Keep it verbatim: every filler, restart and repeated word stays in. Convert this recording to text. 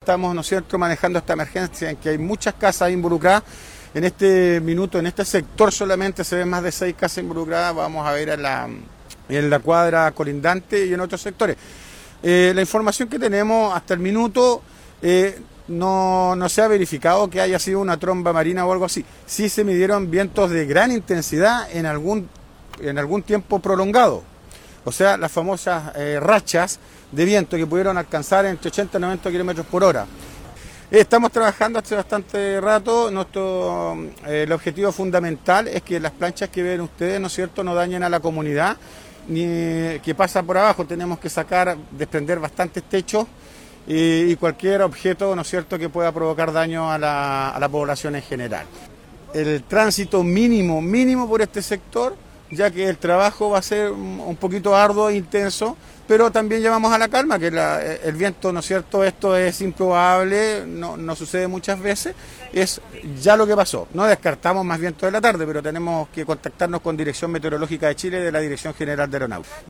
estamos, ¿no es cierto?, manejando esta emergencia en que hay muchas casas involucradas. En este minuto, en este sector solamente se ven más de seis casas involucradas, vamos a ver en la, en la cuadra colindante y en otros sectores. Eh, la información que tenemos hasta el minuto, eh, no, no se ha verificado que haya sido una tromba marina o algo así. Sí se midieron vientos de gran intensidad en algún, en algún tiempo prolongado. O sea, las famosas eh, rachas de viento que pudieron alcanzar entre ochenta y noventa kilómetros por hora. Estamos trabajando hace bastante rato. Nuestro, eh, el objetivo fundamental es que las planchas que ven ustedes, ¿no es cierto?, no dañen a la comunidad, ni que pasa por abajo. Tenemos que sacar, desprender bastantes techos y, y cualquier objeto, ¿no es cierto?, que pueda provocar daño a la, a la población en general. El tránsito mínimo, mínimo por este sector, ya que el trabajo va a ser un poquito arduo e intenso, pero también llamamos a la calma, que la, el viento, ¿no es cierto?, esto es improbable, no, no sucede muchas veces, es ya lo que pasó. No descartamos más viento de la tarde, pero tenemos que contactarnos con Dirección Meteorológica de Chile de la Dirección General de Aeronáutica.